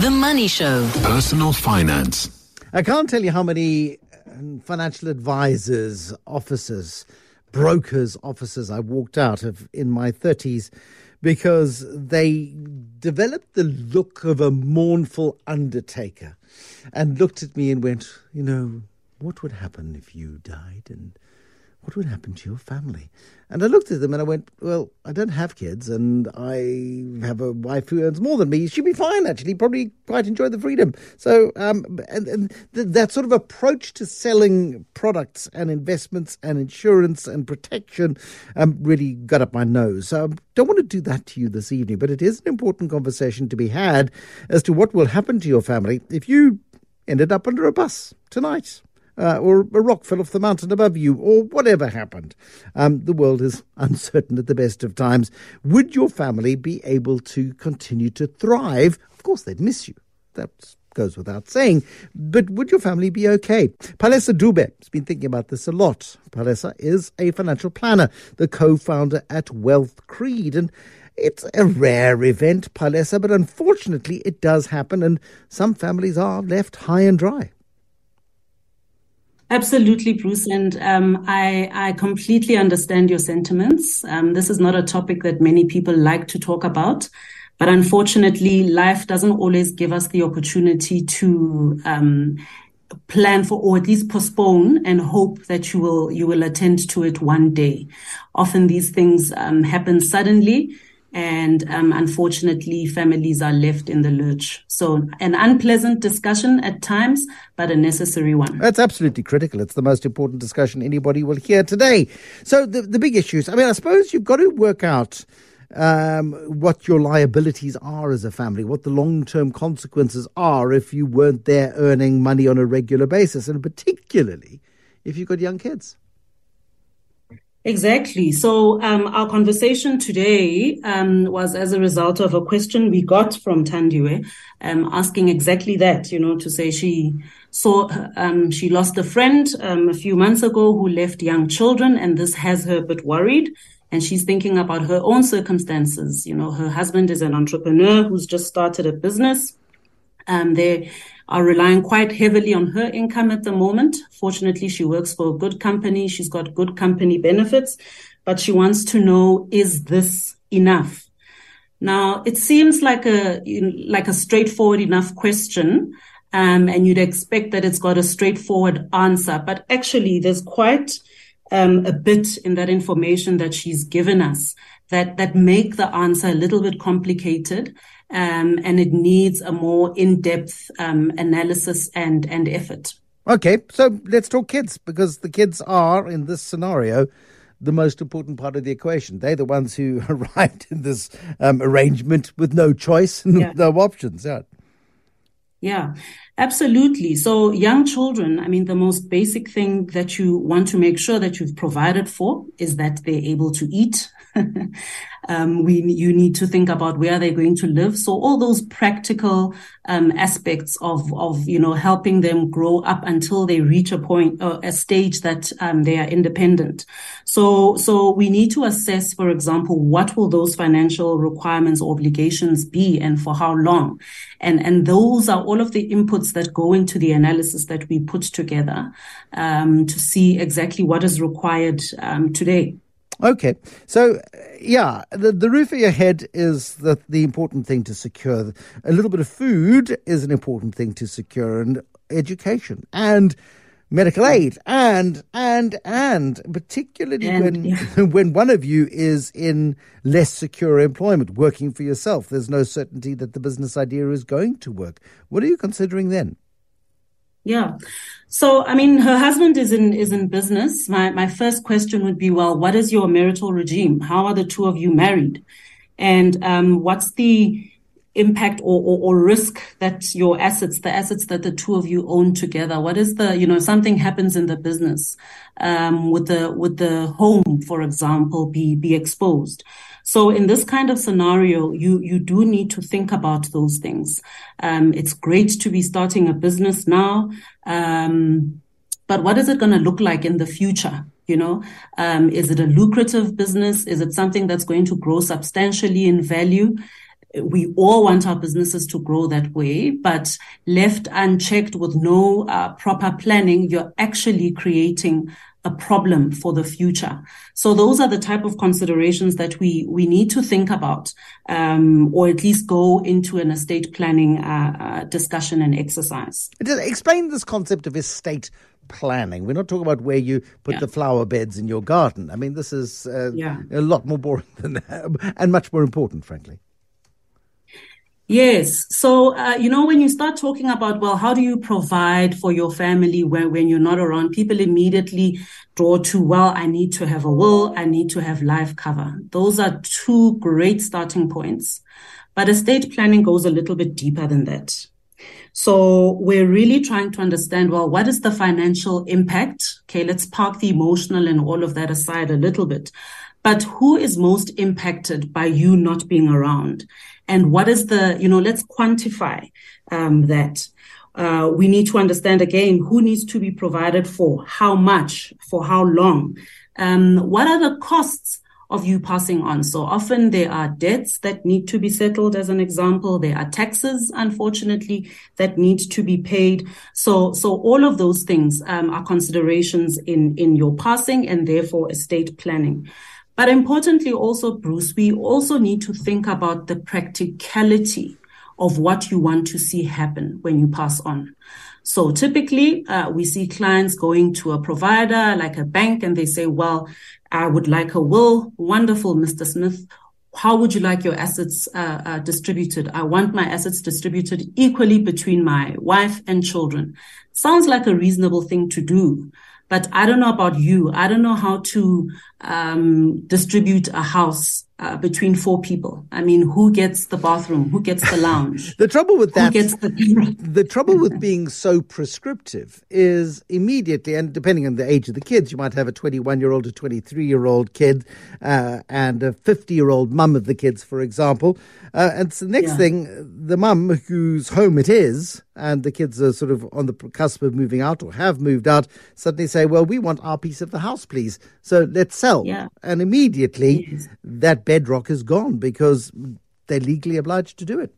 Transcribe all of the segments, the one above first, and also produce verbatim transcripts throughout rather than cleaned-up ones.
The Money Show. Personal finance. I can't tell you how many financial advisors, officers, brokers, officers I walked out of in my thirties because they developed the look of a mournful undertaker and looked at me and went, you know, what would happen if you died and what would happen to your family? And I looked at them and I went, well, I don't have kids and I have a wife who earns more than me. She'd be fine, actually, probably quite enjoy the freedom. So um, and, and th- that sort of approach to selling products and investments and insurance and protection um, really got up my nose. So I don't want to do that to you this evening, but it is an important conversation to be had as to what will happen to your family if you ended up under a bus tonight. Uh, or a rock fell off the mountain above you, or whatever happened. Um, the world is uncertain at the best of times. Would your family be able to continue to thrive? Of course, they'd miss you. That goes without saying. But would your family be okay? Palesa Dube has been thinking about this a lot. Palesa is a financial planner, the co-founder at Wealth Creed, and it's a rare event, Palesa, but unfortunately it does happen, and some families are left high and dry. Absolutely, Bruce, and um, I, I completely understand your sentiments. Um, this is not a topic that many people like to talk about, but unfortunately, life doesn't always give us the opportunity to um, plan for, or at least postpone and hope that you will you will attend to it one day. Often these things um, happen suddenly. And um, unfortunately, families are left in the lurch. So an unpleasant discussion at times, but a necessary one. That's absolutely critical. It's the most important discussion anybody will hear today. So the, the big issues, I mean, I suppose you've got to work out um, what your liabilities are as a family, what the long-term consequences are if you weren't there earning money on a regular basis, and particularly if you've got young kids. Exactly. So um, our conversation today um, was as a result of a question we got from Tandiwe, um, asking exactly that, you know, to say she saw um, she lost a friend um, a few months ago who left young children, and this has her a bit worried. And she's thinking about her own circumstances. You know, her husband is an entrepreneur who's just started a business. Um, they are relying quite heavily on her income at the moment. Fortunately, she works for a good company. She's got good company benefits, but she wants to know, is this enough? Now, it seems like a like a straightforward enough question, um, and you'd expect that it's got a straightforward answer. But actually, there's quite um, a bit in that information that she's given us that that make the answer a little bit complicated. Um, and it needs a more in-depth um, analysis and, and effort. Okay, so let's talk kids, because the kids are, in this scenario, the most important part of the equation. They're the ones who arrived in this um, arrangement with no choice and yeah. no options. Yeah. Yeah, absolutely. So young children, I mean, the most basic thing that you want to make sure that you've provided for is that they're able to eat. um, we you need to think about where they're going to live. So all those practical um, aspects of of you know helping them grow up until they reach a point, uh, a stage that um, they are independent. So so we need to assess, for example, what will those financial requirements or obligations be, and for how long, and and those are all of the inputs that go into the analysis that we put together um, to see exactly what is required um, today. Okay. So, yeah, the, the roof of your head is the, the important thing to secure. A little bit of food is an important thing to secure, and education and medical aid and, and, and, particularly and, when, yeah. when one of you is in less secure employment, working for yourself. There's no certainty that the business idea is going to work. What are you considering then? Yeah. So, I mean, her husband is in is in business. My my first question would be, well, what is your marital regime? How are the two of you married? And um, what's the impact or, or, or risk that your assets, the assets that the two of you own together, what is the, you know, something happens in the business, um, with the, with the home, for example, be, be exposed. So in this kind of scenario, you, you do need to think about those things. Um, it's great to be starting a business now. Um, but what is it going to look like in the future? You know, um, is it a lucrative business? Is it something that's going to grow substantially in value? we all want our businesses to grow that way, but left unchecked with no uh, proper planning, you're actually creating a problem for the future. So those are the type of considerations that we, we need to think about, um, or at least go into an estate planning uh, uh, discussion and exercise. Explain this concept of estate planning. We're not talking about where you put yeah. the flower beds in your garden. I mean, this is uh, yeah. a lot more boring than that, and much more important, frankly. Yes. So, uh, you know, when you start talking about, well, how do you provide for your family when, when you're not around, people immediately draw to, well, I need to have a will, I need to have life cover. Those are two great starting points. But estate planning goes a little bit deeper than that. So we're really trying to understand, well, what is the financial impact? Okay, let's park the emotional and all of that aside a little bit. But who is most impacted by you not being around? And what is the, you know, let's quantify um, that. Uh, we need to understand again, who needs to be provided for, how much, for how long. Um, what are the costs of you passing on? So often there are debts that need to be settled, as an example. There are taxes, unfortunately, that need to be paid. So, so all of those things um, are considerations in, in your passing and therefore estate planning. But importantly also, Bruce, we also need to think about the practicality of what you want to see happen when you pass on. So typically, uh, we see clients going to a provider like a bank and they say, well, I would like a will. Wonderful, Mister Smith. How would you like your assets uh, uh, distributed? I want my assets distributed equally between my wife and children. Sounds like a reasonable thing to do. But I don't know about you. I don't know how to um, distribute a house uh, between four people. I mean, who gets the bathroom? Who gets the lounge? The trouble with that, who gets the, the trouble with being so prescriptive is immediately, and depending on the age of the kids, you might have a twenty-one-year-old, a twenty-three-year-old kid, uh, and a fifty-year-old mum of the kids, for example. Uh, and so the next yeah. thing, the mum whose home it is, and the kids are sort of on the cusp of moving out or have moved out, suddenly say, well, we want our piece of the house, please. So let's sell. Yeah. And immediately yes. that bedrock is gone because they're legally obliged to do it.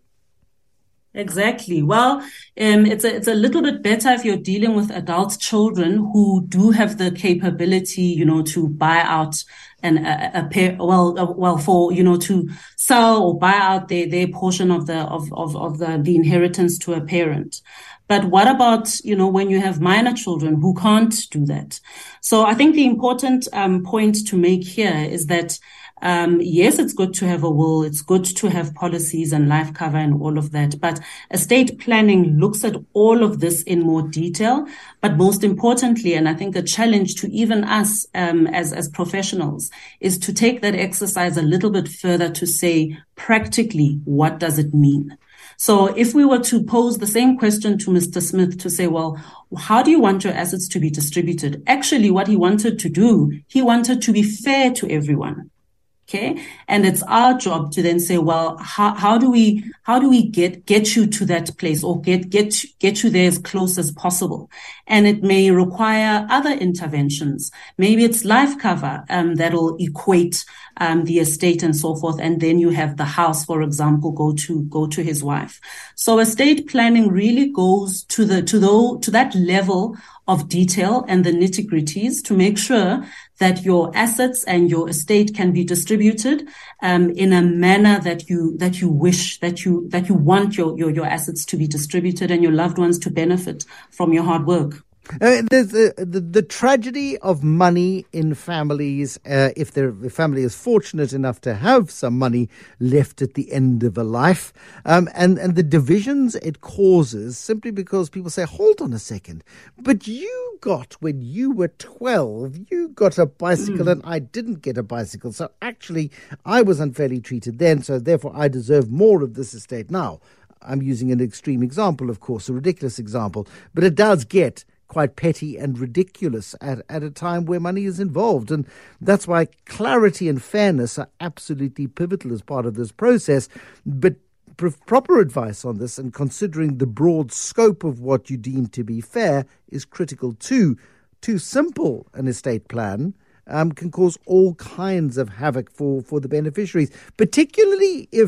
Exactly. Well, um, it's a, it's a little bit better if you're dealing with adult children who do have the capability, you know, to buy out and a, a pair, well, uh, well, for, you know, to sell or buy out their, their portion of the, of, of, of the, the inheritance to a parent. But what about, you know, when you have minor children who can't do that? So I think the important um, point to make here is that Um, yes, it's good to have a will. It's good to have policies and life cover and all of that. But estate planning looks at all of this in more detail. But most importantly, and I think a challenge to even us um, as, as professionals is to take that exercise a little bit further to say, practically, what does it mean? So if we were to pose the same question to Mister Smith to say, well, how do you want your assets to be distributed? Actually, what he wanted to do, he wanted to be fair to everyone. Okay. And it's our job to then say, well, how, how do we, how do we get, get you to that place or get, get, get you there as close as possible? And it may require other interventions. Maybe it's life cover, um, that'll equate, um, the estate and so forth. And then you have the house, for example, go to, go to his wife. So estate planning really goes to the, to the, to that level of detail and the nitty-gritties to make sure that your assets and your estate can be distributed um, in a manner that you that you wish, that you that you want your, your your assets to be distributed and your loved ones to benefit from your hard work. Uh, there's uh, the, the tragedy of money in families, uh, if their the family is fortunate enough to have some money left at the end of a life, um, and, and the divisions it causes simply because people say, hold on a second, but you got, when you were twelve, you got a bicycle mm. and I didn't get a bicycle. So actually, I was unfairly treated then, so therefore I deserve more of this estate now. I'm using an extreme example, of course, a ridiculous example, but it does get quite petty and ridiculous at, at a time where money is involved. And that's why clarity and fairness are absolutely pivotal as part of this process. But pr- proper advice on this and considering the broad scope of what you deem to be fair is critical too. Too simple an estate plan um, can cause all kinds of havoc for, for the beneficiaries, particularly if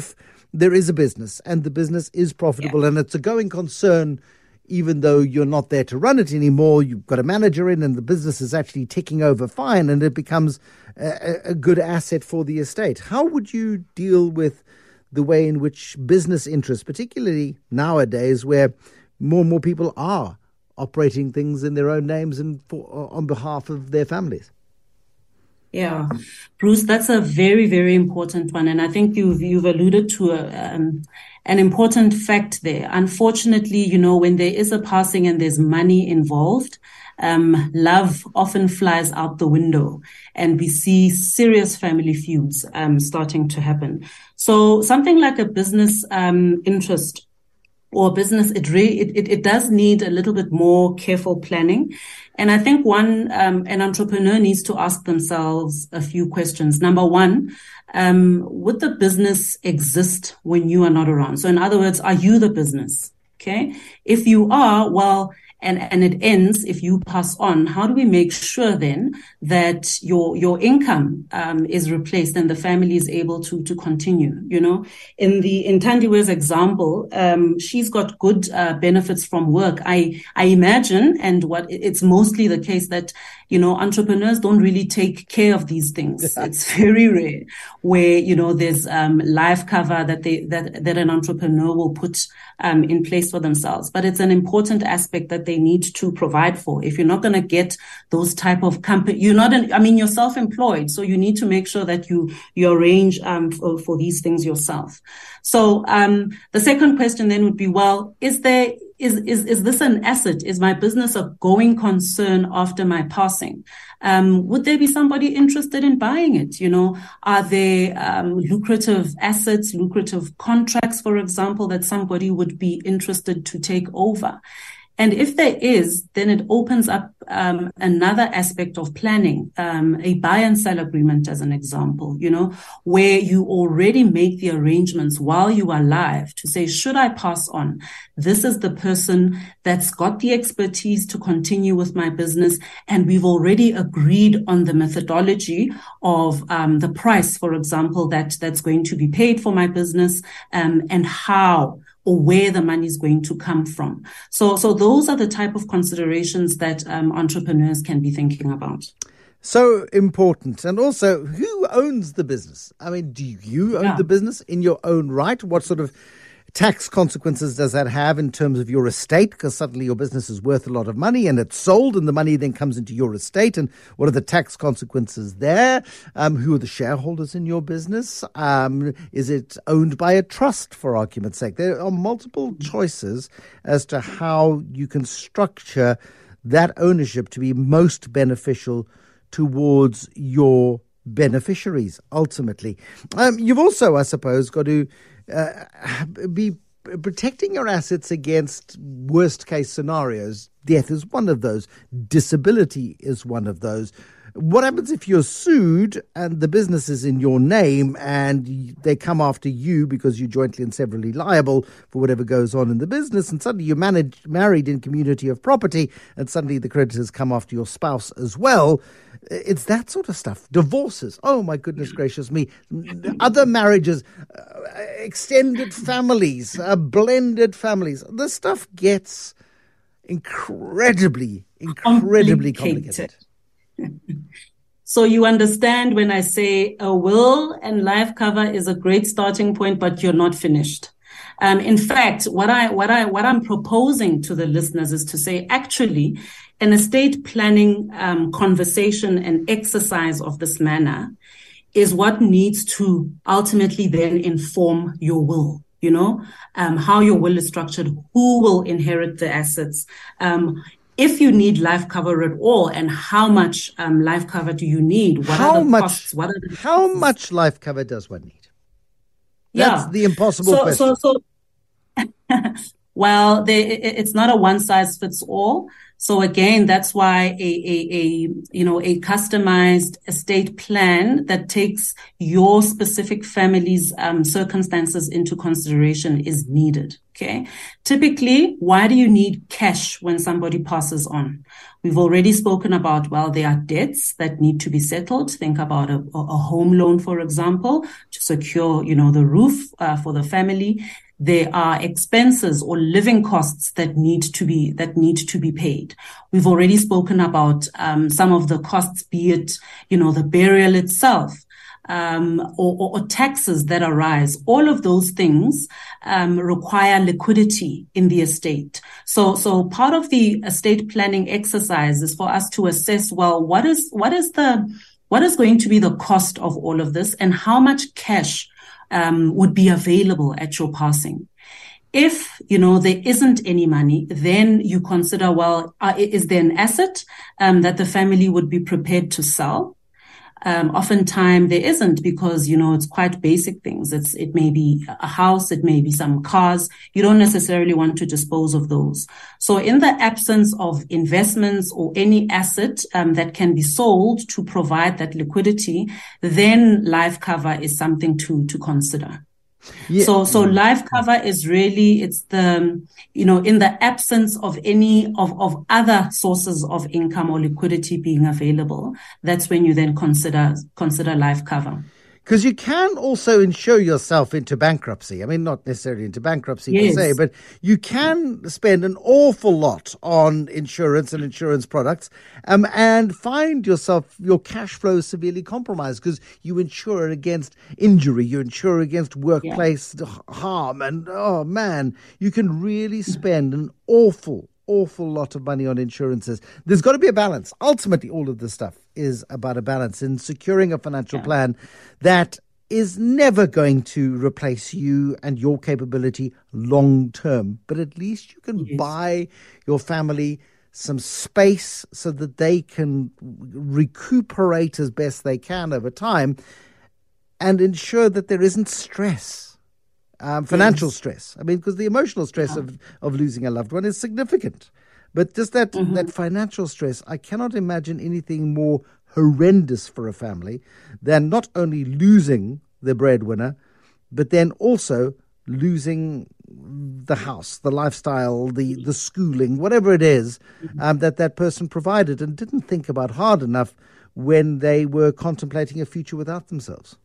there is a business and the business is profitable yeah. and it's a going concern, even though you're not there to run it anymore, you've got a manager in and the business is actually ticking over fine and it becomes a, a good asset for the estate. How would you deal with the way in which business interests, particularly nowadays where more and more people are operating things in their own names and for, on behalf of their families? Yeah, Bruce, that's a very, very important one. And I think you've, you've alluded to a, um, an important fact there. Unfortunately, you know, when there is a passing and there's money involved, um, love often flies out the window and we see serious family feuds um, starting to happen. So something like a business um, interest or business, it really, it, it, it does need a little bit more careful planning. And I think one, um, an entrepreneur needs to ask themselves a few questions. Number one, um, would the business exist when you are not around? So in other words, are you the business? Okay. If you are, well, and, and it ends if you pass on, how do we make sure then that your, your income, um, is replaced and the family is able to, to continue, you know? In the, in Thandiwe's example, um, she's got good, uh, benefits from work. I, I imagine, and what it's mostly the case that, you know, entrepreneurs don't really take care of these things. It's very rare where, you know, there's, um, life cover that they, that, that an entrepreneur will put, um, in place for themselves. But it's an important aspect that they need to provide for. If you're not going to get those type of company, you're not, an, I mean, you're self-employed. So you need to make sure that you, you arrange, um, for, for these things yourself. So, um, the second question then would be, well, is there, Is, is, is this an asset? Is my business a going concern after my passing? Um, would there be somebody interested in buying it? You know, are there, um, lucrative assets, lucrative contracts, for example, that somebody would be interested to take over? And if there is, then it opens up um, another aspect of planning, um, a buy and sell agreement as an example, you know, where you already make the arrangements while you are live to say, should I pass on? This is the person that's got the expertise to continue with my business. And we've already agreed on the methodology of um, the price, for example, that that's going to be paid for my business um, and how or where the money is going to come from. So, so those are the type of considerations that um, entrepreneurs can be thinking about. So important. And also, who owns the business? I mean, do you own yeah. the business in your own right? What sort of tax consequences does that have in terms of your estate? Because suddenly your business is worth a lot of money and it's sold and the money then comes into your estate. And what are the tax consequences there? Um, who are the shareholders in your business? Um, is it owned by a trust, for argument's sake? There are multiple choices as to how you can structure that ownership to be most beneficial towards your beneficiaries, ultimately. Um, you've also, I suppose, got to Uh, be protecting your assets against worst case scenarios. Death is one of those. Disability is one of those. What happens if you're sued and the business is in your name and they come after you because you're jointly and severally liable for whatever goes on in the business, and suddenly you're managed, married in community of property and suddenly the creditors come after your spouse as well? It's that sort of stuff. Divorces. Oh, my goodness gracious me. Other marriages, uh, extended families, uh, blended families. This stuff gets incredibly, incredibly complicated. complicated. So you understand when I say a will and life cover is a great starting point, but you're not finished. Um, in fact, what I, what I, what I'm proposing to the listeners is to say, actually, an estate planning um, conversation and exercise of this manner is what needs to ultimately then inform your will. You know, um, how your will is structured, who will inherit the assets, um, if you need life cover at all, and how much um, life cover do you need? What how are the much, costs? What are the how costs? much life cover does one need? That's yeah. the impossible so, question. So, so well, they, it's not a one size fits all. So again, that's why a, a, a, you know, a customized estate plan that takes your specific family's um, circumstances into consideration is needed. Okay. Typically, why do you need cash when somebody passes on? We've already spoken about, well, there are debts that need to be settled. Think about a, a home loan, for example, to secure, you know, the roof uh, for the family. There are expenses or living costs that need to be, that need to be paid. We've already spoken about, um, some of the costs, be it, you know, the burial itself. Um, or, or, or taxes that arise. All of those things um, require liquidity in the estate. So, so part of the estate planning exercise is for us to assess, well, what is what is the what is going to be the cost of all of this, and how much cash um, would be available at your passing. If, you know, there isn't any money, then you consider, well, uh, is there an asset um, that the family would be prepared to sell? Um, oftentimes there isn't, because, you know, it's quite basic things. It's, it may be a house, it may be some cars. You don't necessarily want to dispose of those. So in the absence of investments or any asset um, that can be sold to provide that liquidity, then life cover is something to, to consider. Yeah. So, so life cover is really, it's the, you know, in the absence of any of, of other sources of income or liquidity being available, that's when you then consider, consider life cover. Because you can also insure yourself into bankruptcy. I mean, not necessarily into bankruptcy yes. per se, but you can spend an awful lot on insurance and insurance products um, and find yourself, your cash flow severely compromised because you insure against injury, you insure against workplace yeah. harm. And, oh, man, you can really spend an awful awful lot of money on insurances. There's got to be a balance. Ultimately, all of this stuff is about a balance in securing a financial yeah. plan that is never going to replace you and your capability long term. But at least you can yes. buy your family some space so that they can recuperate as best they can over time and ensure that there isn't stress. Um, financial yes. stress. I mean, because the emotional stress yeah. of, of losing a loved one is significant. But just that, mm-hmm. that financial stress, I cannot imagine anything more horrendous for a family than not only losing the breadwinner, but then also losing the house, the lifestyle, the, the schooling, whatever it is mm-hmm. um, that that person provided and didn't think about hard enough when they were contemplating a future without themselves.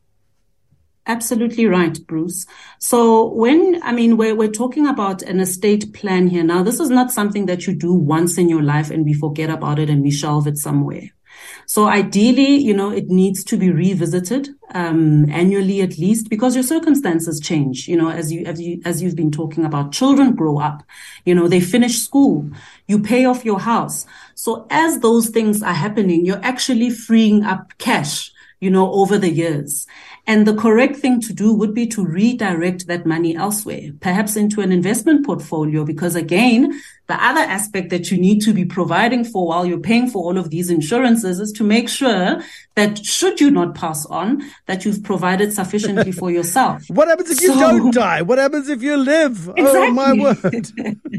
Absolutely right, Bruce. So when, I mean, we're, we're talking about an estate plan here. Now, this is not something that you do once in your life and we forget about it and we shelve it somewhere. So ideally, you know, it needs to be revisited, um, annually at least, because your circumstances change, you know, as you, as you, as you've been talking about. Children grow up, you know, they finish school, you pay off your house. So as those things are happening, you're actually freeing up cash, you know, over the years. And the correct thing to do would be to redirect that money elsewhere, perhaps into an investment portfolio, because again, the other aspect that you need to be providing for while you're paying for all of these insurances is to make sure that should you not pass on, that you've provided sufficiently for yourself. What happens if so, you don't die? What happens if you live? Exactly. Oh, my word.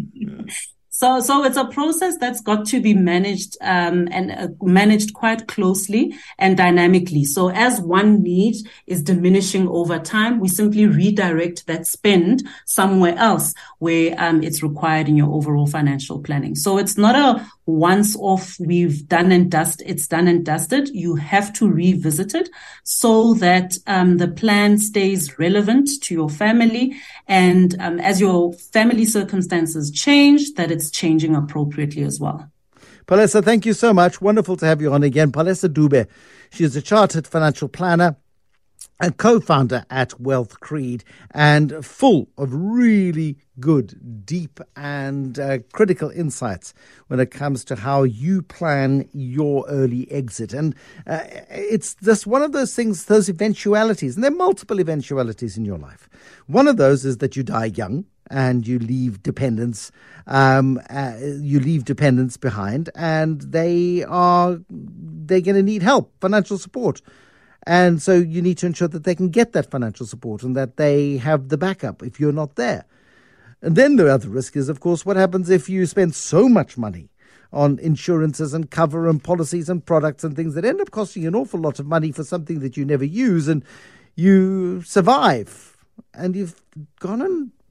So, so it's a process that's got to be managed, um, and uh, managed quite closely and dynamically. So as one need is diminishing over time, we simply redirect that spend somewhere else where, um, it's required in your overall financial planning. So it's not a once off, we've done and dusted, it's done and dusted. You have to revisit it so that, um, the plan stays relevant to your family. And, um, as your family circumstances change, that it's changing appropriately as well. Palesa, thank you so much. Wonderful to have you on again. Palesa Dube, she is a chartered financial planner, a co-founder at Wealth Creed, and full of really good, deep and uh, critical insights when it comes to how you plan your early exit. And uh, it's just one of those things, those eventualities, and there are multiple eventualities in your life. One of those is that you die young and you leave dependents, um, uh, you leave dependents behind, and they are, they're going to need help, financial support. And so you need to ensure that they can get that financial support and that they have the backup if you're not there. And then the other risk is, of course, what happens if you spend so much money on insurances and cover and policies and products and things that end up costing you an awful lot of money for something that you never use, and you survive and you've gone and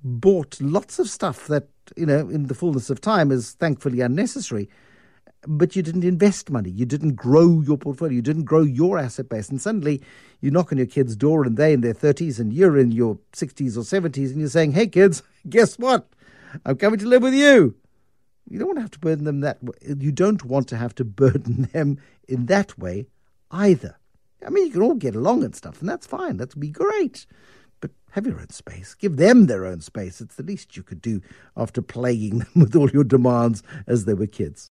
bought lots of stuff that, you know, in the fullness of time is thankfully unnecessary, but you didn't invest money. You didn't grow your portfolio. You didn't grow your asset base. And suddenly you knock on your kid's door and they're in their thirties and you're in your sixties or seventies and you're saying, hey, kids, guess what? I'm coming to live with you. You don't want to have to burden them that way. You don't want to have to burden them in that way either. I mean, you can all get along and stuff, and that's fine. That'd be great. But have your own space. Give them their own space. It's the least you could do after plaguing them with all your demands as they were kids.